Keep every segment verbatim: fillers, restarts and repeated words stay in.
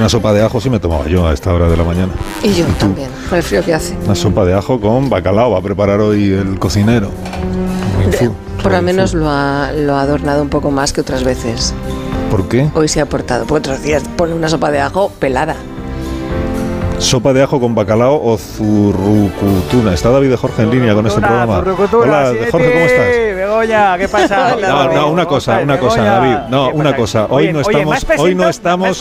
una sopa de ajo sí me tomaba yo a esta hora de la mañana. Y yo también, con el frío que hace. Una sopa de ajo con bacalao va a preparar hoy el cocinero. De, por lo menos lo ha, lo ha adornado un poco más que otras veces. ¿Por qué? Hoy se ha aportado, porque otros días pone una sopa de ajo pelada. Sopa de ajo con bacalao o zurrucutuna. ¿Está David de Jorge en línea con este programa? Hola, siete. Jorge, ¿cómo estás? Begoña, ¿qué pasa? No, no, una cosa, una cosa, David. No, una cosa. Hoy no estamos, hoy no estamos.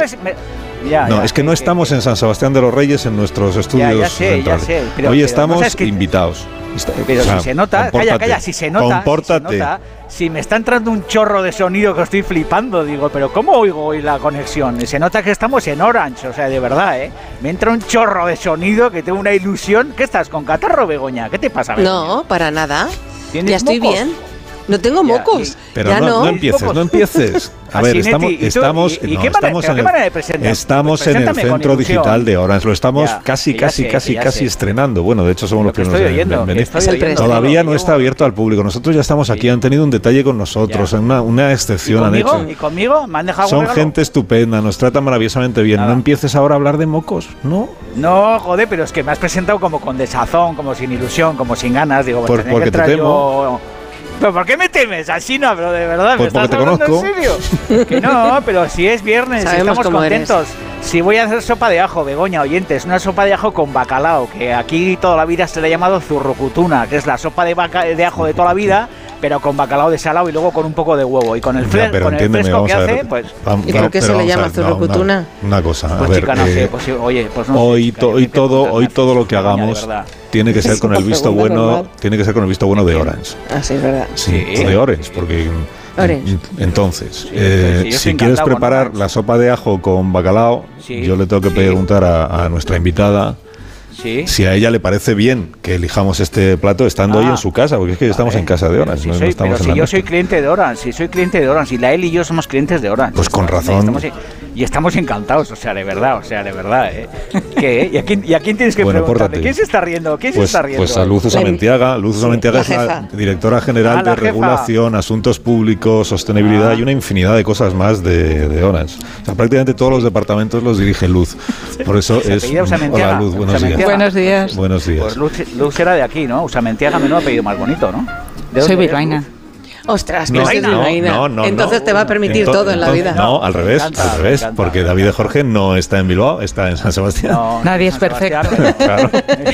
Ya, no, ya, es que no sí, estamos sí. en San Sebastián de los Reyes en nuestros estudios ya, ya sé, centrales. Ya sé, pero, Hoy pero estamos no, es que, invitados. Pero o sea, si se nota, calla, calla, si se nota, compórtate. Si, se nota, si me está entrando un chorro de sonido que estoy flipando, digo, pero ¿cómo oigo hoy la conexión? Se nota que estamos en Orange, o sea, de verdad, ¿eh? Me entra un chorro de sonido que tengo una ilusión. ¿Qué estás, con catarro, Begoña? ¿Qué te pasa, Begoña? No, para nada. ¿Tienes ya estoy mocos? bien. No tengo mocos. Ya, pero ya no, no. no empieces, no empieces. A ver, estamos, ¿y tú, estamos, y, y no, qué manera, estamos, en qué manera de presentar? el, estamos pues en el centro digital de Orange. Lo estamos ya, casi, casi, sé, casi, casi sé. estrenando. Bueno, de hecho somos Lo los primeros estoy oyendo, en venir. estoy oyendo. Todavía no está abierto al público. Nosotros ya estamos aquí. Han tenido un detalle con nosotros. Ya. Una, una excepción ¿Y conmigo? han hecho. ¿Y conmigo? ¿Me han dejado Son un regalo? gente estupenda. Nos tratan maravillosamente bien. Nada. No empieces ahora a hablar de mocos, ¿no? No, joder, pero es que me has presentado como con desazón, como sin ilusión, como sin ganas. Digo, Por- tenía porque que te entrar temo. yo... ¿Pero por qué me temes? Así no, pero de verdad, Pues ¿me estás porque te hablando conozco. en serio? Que no, pero si es viernes, si Sabemos estamos cómo contentos. Si voy a hacer sopa de ajo, Begoña, oyentes, una sopa de ajo con bacalao, que aquí toda la vida se le ha llamado zurrucutuna, que es la sopa de, baca de ajo de toda la vida, pero con bacalao de salado y luego con un poco de huevo. Y con el, fre Ya, pero con el entiéndeme, fresco vamos que a ver. hace, pues... Vamos, ¿Y por qué pero se le vamos a llama ver, no, zurrucutuna? Una, una cosa, a Pues ver, chica, no eh, sé, pues oye, pues no sé, hoy, chica, to- yo hoy me quedo todo, preguntando, hoy todo lo que Begoña, de hagamos verdad. tiene que ser Es con una el visto pregunta bueno, normal. tiene que ser con el visto bueno de Orange. Así es verdad. Sí, Sí. o de Orange, porque Orange. entonces, Sí, eh, sí, yo si estoy quieres encantado con preparar Orange. la sopa de ajo con bacalao, Sí, yo le tengo que sí. preguntar a, a nuestra invitada Sí. si a ella le parece bien que elijamos este plato estando Ah. hoy en su casa, porque es que estamos Vale. en casa de Orange, Si no, no soy- estamos pero en si la yo nuestra. soy cliente de Orange, si soy cliente de Orange, y la él y yo somos clientes de Orange. Pues con razón. Y estamos, y estamos encantados, o sea, de verdad, o sea, de verdad, ¿eh? ¿Qué? ¿Y a quién, y a quién tienes que Bueno, preguntarle? pórtate. ¿Quién se está riendo? ¿Quién Pues, se está riendo? pues a Luz Usamentiaga. Luz Usamentiaga la es la jefa. directora general Ah, la de jefa. Regulación, Asuntos Públicos, Sostenibilidad Ah. y una infinidad de cosas más de, de Orange. O sea, prácticamente todos los departamentos los dirige Luz. Por eso Se es... apellida Usamentiaga. Hola Luz, buenos Usamentiaga. días. Buenos días. Buenos días. Pues Luz, Luz era de aquí, ¿no? Usamentiaga, menudo apellido más bonito, ¿no? ¿De Soy dónde eres, bilbaína. Luz? Ostras, que No, soy no, bilbaína. no, no, Entonces no. te va a permitir Ento- todo en la entonces- vida. No, al revés, Me encanta, al me revés, encanta. porque David de Jorge no está en Bilbao, está en San Sebastián. No, Nadie San es perfecto. Sebastián. Claro.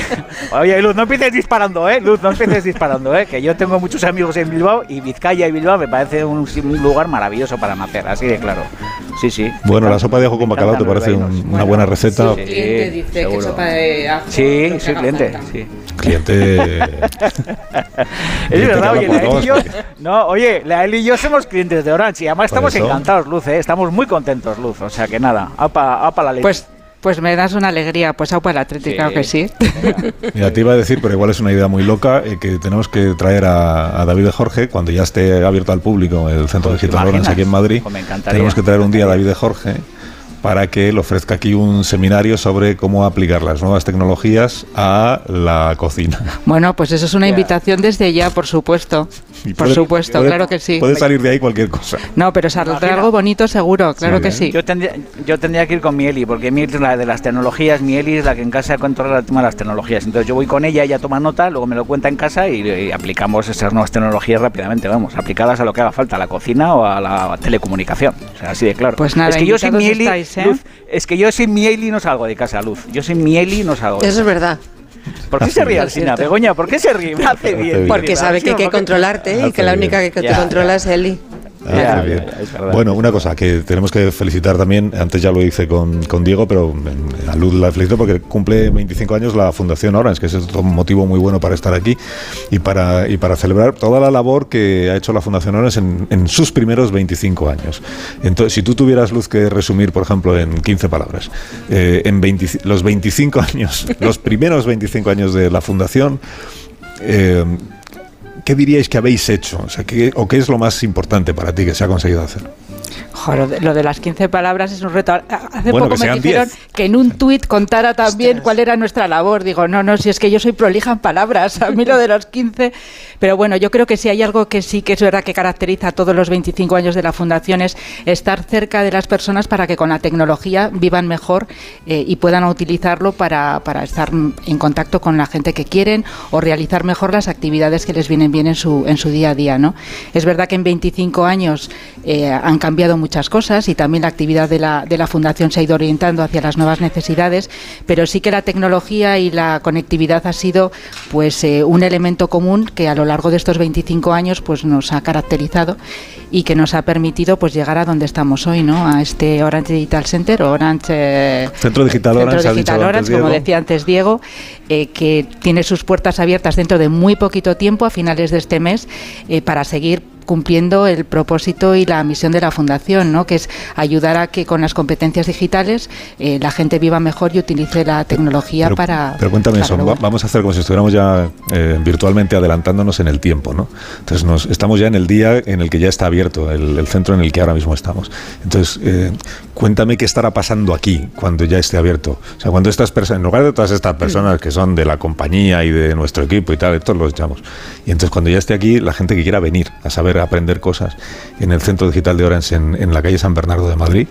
Oye, Luz, no empieces disparando, ¿eh? Luz, no empieces disparando, ¿eh? Que yo tengo muchos amigos en Bilbao y Vizcaya y Bilbao me parece un, un lugar maravilloso para nacer, así de claro. Sí, sí. Bueno, Me la sopa de ajo con me bacalao te encantan los parece un- bilbaínos. una buena receta. Sí, cliente dice que seguro. sopa de ajo. Sí, lo que soy haga cliente, falta. sí. Cliente... Es verdad, oye, la Cliente él y yo, que habla no, oye, la él y yo somos clientes de Orange y además Por estamos eso. encantados, Luz, ¿eh? Estamos muy contentos, Luz, o sea que nada, apa, apa la leche. Pues, pues me das una alegría, pues au para el Atleti, Sí. claro que sí. Mira, te iba a decir, pero igual es una idea muy loca, eh, que tenemos que traer a, a David de Jorge, cuando ya esté abierto al público el Centro Pues, Digital ¿te Orange imaginas? aquí en Madrid. Pues me encantaría, Tenemos que traer me un día a encantaría. David de Jorge para que le ofrezca aquí un seminario sobre cómo aplicar las nuevas tecnologías a la cocina. Bueno, pues eso es una Ya. invitación desde ya, por supuesto. Y Por puede- supuesto, puede- claro que sí. Puede salir de ahí cualquier cosa. No, pero saldrá Imagina. algo bonito seguro, claro Sí, que ¿eh? sí. Yo tendría, yo tendría que ir con mi Eli, porque mi Eli es la de las tecnologías, mi Eli es la que en casa controla el tema de las tecnologías. Entonces yo voy con ella, ella toma nota, luego me lo cuenta en casa y, y aplicamos esas nuevas tecnologías rápidamente, vamos, aplicadas a lo que haga falta, a la cocina o a la telecomunicación. O sea, así de claro. Pues nada, es que yo sin mi invitados Eli, estáis, ¿eh? Luz, es que yo sin mi Eli no salgo de casa, Luz. Yo sin mi Eli no salgo de Eso casa. es verdad. ¿Por qué se ríe Es Alsina? cierto. Begoña, ¿por qué se ríe? Me hace bien. bien. Porque sabe que hay que Porque- controlarte y que la Hace única bien. que te Ya, controla ya. es Eli. Ah, Ya, qué bien. ya, es verdad. Bueno, una cosa que tenemos que felicitar también, antes ya lo hice con, con Diego, pero mm, a Luz la felicito porque cumple veinticinco años la Fundación Orange, que ese es otro motivo muy bueno para estar aquí y para, y para celebrar toda la labor que ha hecho la Fundación Orange en, en sus primeros veinticinco años. Entonces, si tú tuvieras, Luz, que resumir, por ejemplo, en quince palabras, eh, en veinte, los veinticinco años, los primeros veinticinco años de la Fundación, eh, ¿qué diríais que habéis hecho? O sea, ¿qué, ¿O qué es lo más importante para ti que se ha conseguido hacer? Joder, lo, de, lo de las quince palabras es un reto. Hace bueno, poco me dijeron diez. Que en un tuit contara también Ostras. cuál era nuestra labor. Digo, no, no, si es que yo soy prolija en palabras, a mí lo de los quince. Pero bueno, yo creo que si hay algo que sí que es verdad que caracteriza a todos los veinticinco años de la Fundación es estar cerca de las personas para que con la tecnología vivan mejor eh, y puedan utilizarlo para, para estar en contacto con la gente que quieren o realizar mejor las actividades que les vienen bien en su, en su día a día, ¿no? Es verdad que en veinticinco años eh, han cambiado muchas cosas y también la actividad de la, de la Fundación se ha ido orientando hacia las nuevas necesidades, pero sí que la tecnología y la conectividad ha sido pues eh, un elemento común que a lo largo de estos veinticinco años pues nos ha caracterizado y que nos ha permitido pues llegar a donde estamos hoy, ¿no? A este Orange Digital Center, Orange eh, Centro Digital Orange, Centro ha Digital dicho Orange, antes, como Diego. decía antes Diego, eh, que tiene sus puertas abiertas dentro de muy poquito tiempo, a finales de este mes, eh, para seguir cumpliendo el propósito y la misión de la Fundación, ¿no? Que es ayudar a que con las competencias digitales eh, la gente viva mejor y utilice la tecnología pero, para... Pero cuéntame para eso, lograr. vamos a hacer como si estuviéramos ya eh, virtualmente adelantándonos en el tiempo, ¿no? Entonces nos, estamos ya en el día en el que ya está abierto el, el centro en el que ahora mismo estamos. Entonces, eh, cuéntame qué estará pasando aquí cuando ya esté abierto. O sea, cuando estas personas, en lugar de todas estas personas que son de la compañía y de nuestro equipo y tal, estos los echamos. Y entonces cuando ya esté aquí, la gente que quiera venir a saber aprender cosas en el Centro Digital de Orange en, en la calle San Bernardo de Madrid,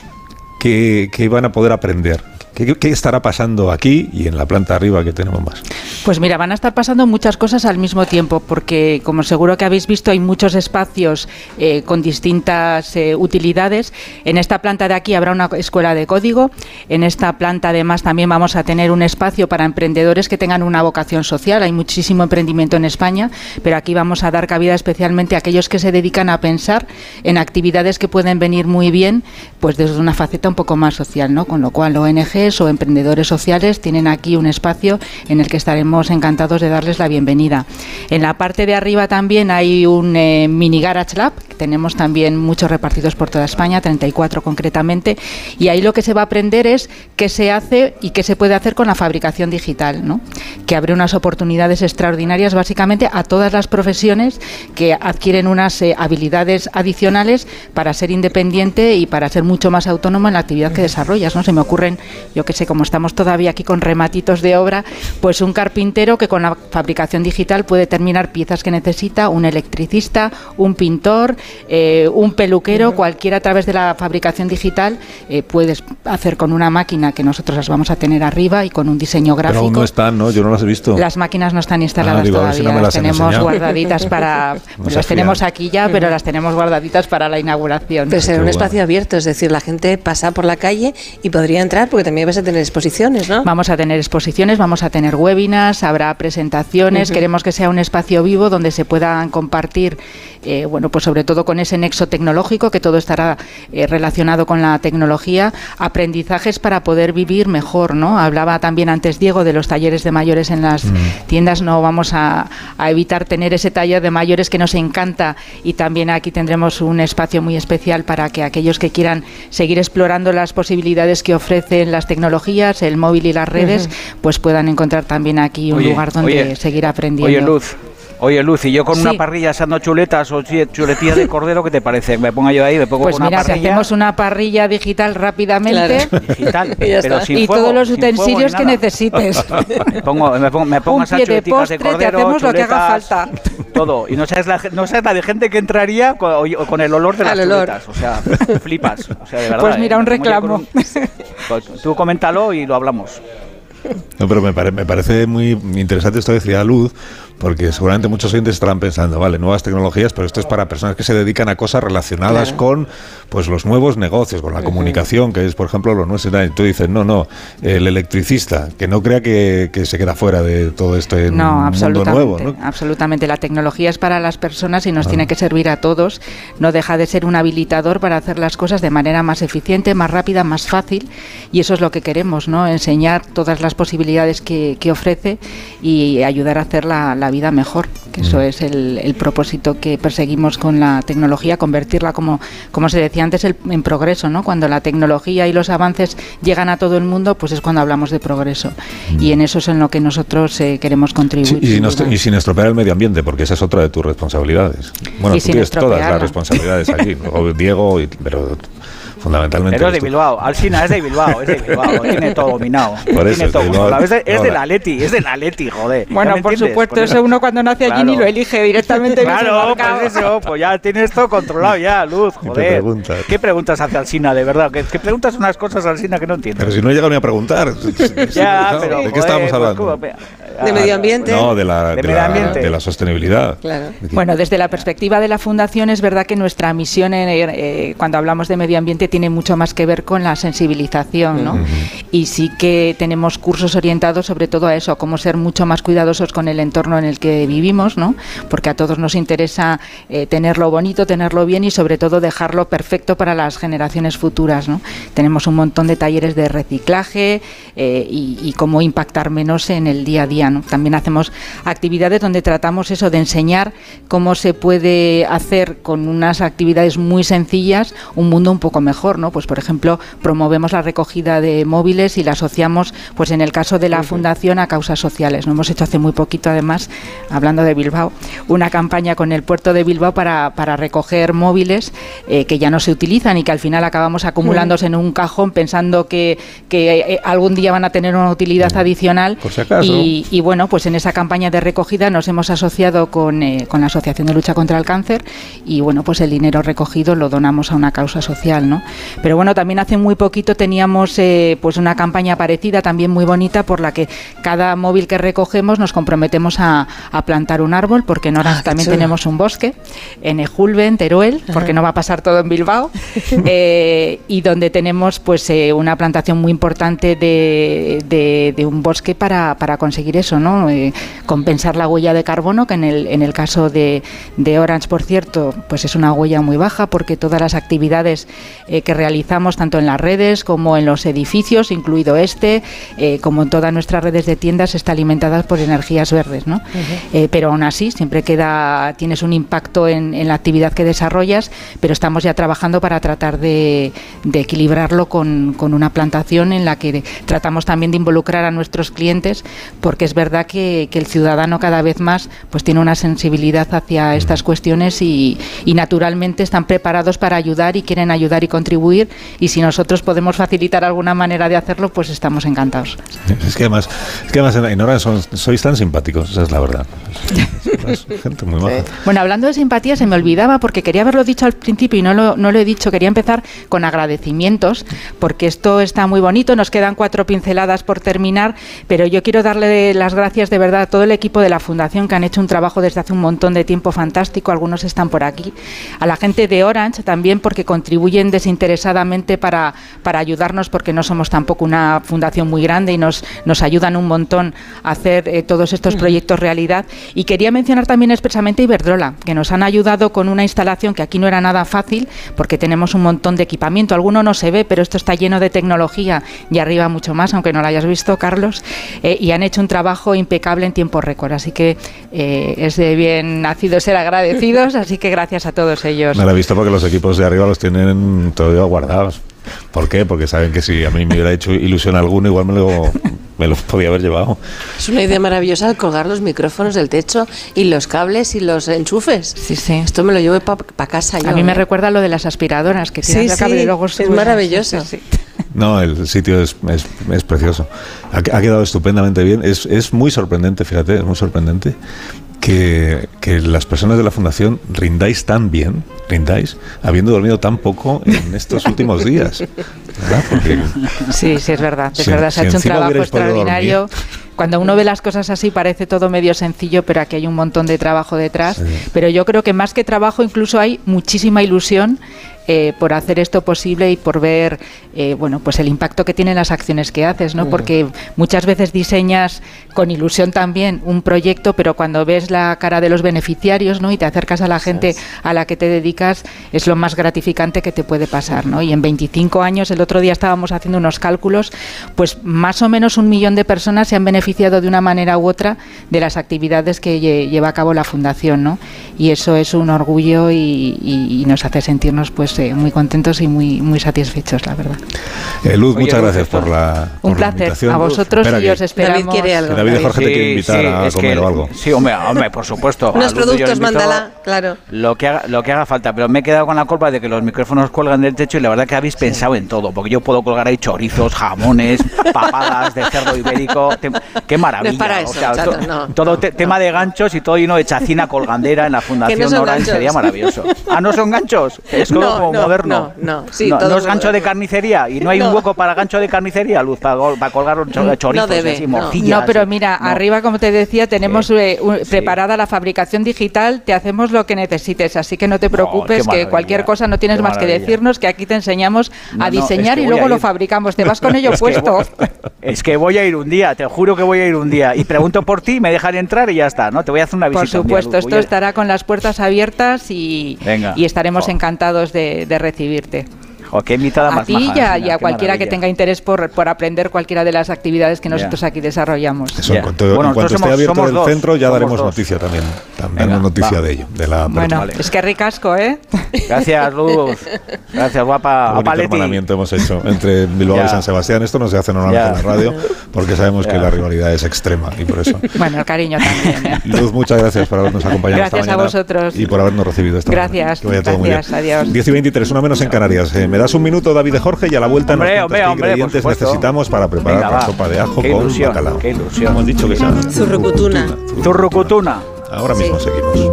¿qué, qué van a poder aprender? ¿Qué, ¿Qué estará pasando aquí y en la planta arriba que tenemos más? Pues mira, van a estar pasando muchas cosas al mismo tiempo, porque como seguro que habéis visto hay muchos espacios eh, con distintas eh, utilidades. En esta planta de aquí habrá una escuela de código. En esta planta además también vamos a tener un espacio para emprendedores que tengan una vocación social. Hay muchísimo emprendimiento en España, pero aquí vamos a dar cabida especialmente a aquellos que se dedican a pensar en actividades que pueden venir muy bien, pues desde una faceta un poco más social, ¿no? Con lo cual O N Ges o emprendedores sociales tienen aquí un espacio en el que estaremos encantados de darles la bienvenida. En la parte de arriba también hay un eh, mini Garage Lab, que tenemos también muchos repartidos por toda España, treinta y cuatro concretamente, y ahí lo que se va a aprender es qué se hace y qué se puede hacer con la fabricación digital, ¿no? Que abre unas oportunidades extraordinarias básicamente a todas las profesiones que adquieren unas eh, habilidades adicionales para ser independiente y para ser mucho más autónomo en la actividad que desarrollas, ¿no? Se me ocurren, yo que sé, como estamos todavía aquí con rematitos de obra, pues un carpintero que con la fabricación digital puede terminar piezas que necesita, un electricista, un pintor, eh, un peluquero, cualquiera a través de la fabricación digital eh, puedes hacer con una máquina que nosotros las vamos a tener arriba y con un diseño gráfico. Pero aún no están, ¿no? Yo no las he visto. Las máquinas no están instaladas Ah, digo, a ver todavía, si no me las las han tenemos enseñado. guardaditas para... No se las tenemos fían. aquí ya, pero las tenemos guardaditas para la inauguración. Pero será Qué un bueno. espacio abierto, es decir, la gente pasa por la calle y podría entrar porque también vas a tener exposiciones, ¿no? Vamos a tener exposiciones, vamos a tener webinars, habrá presentaciones. Uh-huh. Queremos que sea un espacio vivo donde se puedan compartir, eh, bueno, pues sobre todo con ese nexo tecnológico, que todo estará eh, relacionado con la tecnología, aprendizajes para poder vivir mejor, ¿no? Hablaba también antes Diego de los talleres de mayores en las Mm. tiendas. No vamos a, a evitar tener ese taller de mayores que nos encanta, y también aquí tendremos un espacio muy especial para que aquellos que quieran seguir explorando las posibilidades que ofrecen las tecnologías, el móvil y las redes, Uh-huh. pues puedan encontrar también aquí un Oye, lugar donde oye, seguir aprendiendo. Oye, Luz. Oye, Luz, y yo con Sí. una parrilla asando chuletas o chi- chuletillas de cordero, ¿qué te parece? Me pongo yo ahí, me pongo Pues con mira, una si parrilla hacemos una parrilla digital rápidamente, Claro. digital, Y ya pero está. sin y fuego, todos los sin fuego ni utensilios que nada. necesites. Me pongo, me pongo, me pongo Un esas pie de chuletitas de postre, te cordero, hacemos lo que haga chuletas, falta. todo. Y no sabes la, no sabes la de gente que entraría con, o- con el olor de las Al olor. chuletas. O sea, flipas. O sea, de verdad. Pues mira, ¿eh? un Me pongo yo reclamo. con un- pues tú coméntalo y lo hablamos. No, pero me, pare- me parece muy interesante esto que decía Luz, porque seguramente muchos oyentes estarán pensando, vale, nuevas tecnologías, pero esto es para personas que se dedican a cosas relacionadas Claro. con pues los nuevos negocios, con la Ujú. comunicación, que es, por ejemplo, lo nuestro. Y tú dices, no, no, el electricista, que no crea que, que se queda fuera de todo este No, mundo absolutamente, nuevo, ¿no? absolutamente. La tecnología es para las personas y nos Ah. tiene que servir a todos. No deja de ser un habilitador para hacer las cosas de manera más eficiente, más rápida, más fácil, y eso es lo que queremos, ¿no? Enseñar todas las las posibilidades que, que ofrece y ayudar a hacer la, la vida mejor, que eso es el, el propósito que perseguimos con la tecnología, convertirla, como, como se decía antes, el, en progreso, ¿no? Cuando la tecnología y los avances llegan a todo el mundo, pues es cuando hablamos de progreso. Mm. Y en eso es en lo que nosotros eh, queremos contribuir. Sí, y, no y sin estropear el medio ambiente, porque esa es otra de tus responsabilidades. Bueno, y tú tienes todas las responsabilidades aquí, luego Diego, y, pero... fundamentalmente. Pero es de Bilbao, Alsina es de Bilbao, es de Bilbao, tiene todo dominado. Por eso, tiene todo Bilbao, es de, es de la Leti, es de la Leti, joder. Bueno, por entiendes? supuesto, por eso uno cuando nace allí claro. ni lo elige directamente. Claro, pues eso, pues ya tienes todo controlado ya, Luz, joder. Preguntas? ¿Qué preguntas hace Alsina, de verdad? ¿Qué, qué preguntas unas cosas, Alsina, que no entiendo? Pero si no he llegado ni a preguntar. ya, no, pero, ¿de qué joder, estábamos hablando? Pues, ¿de medio ambiente? No, de la, de, de, la, ambiente. de la sostenibilidad. Claro. Bueno, desde la perspectiva de la Fundación es verdad que nuestra misión en, eh, cuando hablamos de medio ambiente tiene mucho más que ver con la sensibilización, ¿no? Uh-huh. Y sí que tenemos cursos orientados sobre todo a eso, a cómo ser mucho más cuidadosos con el entorno en el que vivimos, ¿no? Porque a todos nos interesa eh, tenerlo bonito, tenerlo bien y sobre todo dejarlo perfecto para las generaciones futuras, ¿no? Tenemos un montón de talleres de reciclaje eh, y, y cómo impactar menos en el día a día, ¿no? También hacemos actividades donde tratamos eso de enseñar cómo se puede hacer con unas actividades muy sencillas un mundo un poco mejor, ¿no? Pues por ejemplo, promovemos la recogida de móviles y la asociamos, pues en el caso de la uh-huh. Fundación, a causas sociales. Nos hemos hecho hace muy poquito, además, hablando de Bilbao, una campaña con el puerto de Bilbao para, para recoger móviles eh, que ya no se utilizan y que al final acabamos acumulándose uh-huh. en un cajón pensando que, que eh, algún día van a tener una utilidad uh-huh. adicional. Por si acaso. Y, y bueno, pues en esa campaña de recogida nos hemos asociado con, eh, con la Asociación de Lucha contra el Cáncer y bueno, pues el dinero recogido lo donamos a una causa social, ¿no? Pero bueno, también hace muy poquito teníamos eh, pues una campaña parecida, también muy bonita, por la que cada móvil que recogemos nos comprometemos a, a plantar un árbol, porque en Orange ah, también chulo. Tenemos un bosque, en Ejulbe, en Teruel, Ajá. porque no va a pasar todo en Bilbao, eh, y donde tenemos pues eh, una plantación muy importante de, de, de un bosque para, para conseguir eso, ¿no? Eh, compensar la huella de carbono, que en el, en el caso de, de Orange, por cierto, pues es una huella muy baja, porque todas las actividades eh, que realizamos, tanto en las redes como en los edificios, incluido este, eh, como en todas nuestras redes de tiendas, está alimentada por energías verdes, ¿no? Uh-huh. Eh, pero aún así, siempre queda, tienes un impacto en, en la actividad que desarrollas, pero estamos ya trabajando para tratar de, de equilibrarlo con, con una plantación en la que tratamos también de involucrar a nuestros clientes, porque es verdad que, que el ciudadano cada vez más pues tiene una sensibilidad hacia estas cuestiones y, y naturalmente están preparados para ayudar y quieren ayudar y contribuir, y si nosotros podemos facilitar alguna manera de hacerlo, pues estamos encantados. Es que además, es que además en Orange son, sois tan simpáticos, esa es la verdad. Es gente muy maja. Bueno, hablando de simpatía, se me olvidaba, porque quería haberlo dicho al principio y no lo, no lo he dicho. Quería empezar con agradecimientos, porque esto está muy bonito, nos quedan cuatro pinceladas por terminar, pero yo quiero darle las gracias de verdad a todo el equipo de la Fundación, que han hecho un trabajo desde hace un montón de tiempo fantástico, algunos están por aquí, a la gente de Orange también, porque contribuyen desinteresadamente para, para ayudarnos, porque no somos tampoco una fundación muy grande y nos, nos ayudan un montón a hacer eh, todos estos proyectos realidad. Y quería mencionar también expresamente a Iberdrola, que nos han ayudado con una instalación que aquí no era nada fácil, porque tenemos un montón de equipamiento, alguno no se ve, pero esto está lleno de tecnología y arriba mucho más, aunque no lo hayas visto, Carlos, eh, y han hecho un trabajo impecable en tiempo récord, así que eh, es de bien nacido ser agradecidos, así que gracias a todos ellos. Me lo he visto porque los equipos de arriba los tienen todavía guardados. ¿Por qué? Porque saben que si a mí me hubiera hecho ilusión alguno, igual me lo, me lo podía haber llevado. Es una idea maravillosa colgar los micrófonos del techo y los cables y los enchufes. Sí, sí. Esto me lo llevo para pa casa yo. A mí me ¿eh? recuerda lo de las aspiradoras, que tiras sí, el cable sí, y luego subes. Es maravilloso. Sí, sí. No, el sitio es, es, es precioso. Ha, ha quedado estupendamente bien. Es, es muy sorprendente, fíjate, es muy sorprendente que, que las personas de la Fundación rindáis tan bien, rindáis, habiendo dormido tan poco en estos últimos días. ¿Verdad? Porque sí, sí, es verdad. Es si, verdad, se si ha hecho un trabajo extraordinario. Dormir. Cuando uno ve las cosas así parece todo medio sencillo, pero aquí hay un montón de trabajo detrás. Sí. Pero yo creo que más que trabajo incluso hay muchísima ilusión eh, por hacer esto posible y por ver eh, bueno, pues el impacto que tienen las acciones que haces, ¿no? Uh-huh. Porque muchas veces diseñas con ilusión también un proyecto, pero cuando ves la cara de los beneficiarios, ¿no? Y te acercas a la gente a la que te dedicas, es lo más gratificante que te puede pasar, ¿no? Y en veinticinco años, el otro día estábamos haciendo unos cálculos, pues más o menos un millón de personas se han beneficiado de una manera u otra de las actividades que lle- lleva a cabo la Fundación, ¿no? Y eso es un orgullo y, y, y nos hace sentirnos pues eh, muy contentos y muy muy satisfechos, la verdad. Eh, Luz, Oye, muchas Luz, gracias por la por Un placer, la a vosotros. Espera, y os esperamos. David quiere algo. David Jorge sí, te quiere invitar sí, a comer que, o algo. Sí, hombre, hombre por supuesto. Unos productos, mándala, claro. Lo que, haga, lo que haga falta, pero me he quedado con la culpa de que los micrófonos cuelgan del techo y la verdad que habéis pensado en todo, porque yo puedo colgar ahí chorizos, jamones, papadas de cerdo ibérico. Te, ¡Qué maravilla! No es para eso, o sea, chato, to, no, todo no, te, no. tema de ganchos y todo lleno de chacina colgandera en la Fundación no Orange sería maravilloso. ¿Ah, no son ganchos? Es como, no, como no, moderno. No, no, sí, no, todo no es gancho de carnicería y no hay no. un hueco para gancho de carnicería, Luz, para, para colgar un chorizos no debe, así, no. morcillas. No, pero mira, no. arriba, como te decía, tenemos sí, eh, un, sí. preparada la fabricación digital, te hacemos lo que necesites, así que no te preocupes, oh, que cualquier cosa no tienes más que decirnos, que aquí te enseñamos no, a diseñar no, es que y luego lo fabricamos, te vas con ello es puesto. Que voy, es que voy a ir un día, te juro que voy a ir un día y pregunto por ti, me dejan entrar y ya está, ¿no? Te voy a hacer una visita. Por supuesto, un día, Luz, esto estará con las puertas abiertas y, y estaremos oh. encantados de, de recibirte. Oh, qué invitada a más ti maja, y a, Alcina, y a cualquiera que tenga interés por, por aprender cualquiera de las actividades que nosotros yeah. aquí desarrollamos. Eso, yeah. en cuanto, bueno, en cuanto esté somos, abierto somos el dos, centro ya daremos dos. noticia también. Daremos noticia va. de ello. De la bueno, vale. es que ricasco, ¿eh? Gracias, Luz. Gracias, guapa. Un bonito hermanamiento hemos hecho entre Bilbao yeah. y San Sebastián. Esto no se hace normalmente yeah. en la radio porque sabemos yeah. que la rivalidad es extrema y por eso. Bueno, el cariño también. ¿eh? Luz, muchas gracias por habernos acompañado gracias esta mañana. Gracias a vosotros. Y por habernos recibido esta Gracias. mañana. Que vaya todo gracias, muy bien. Adiós. diez y veintitrés, una menos en Canarias. Eh, ¿Me das un minuto, David de Jorge? Y a la vuelta hombre, nos cuentas qué hombre, ingredientes hombre, necesitamos para preparar Venga, la va. sopa de ajo qué con ilusión, bacalao. Qué ilusión. Hemos dicho que sea zurrucutuna. Zurrucutuna. Ahora mismo sí. seguimos.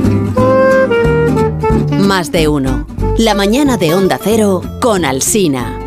Más de uno. La mañana de Onda Cero con Alsina.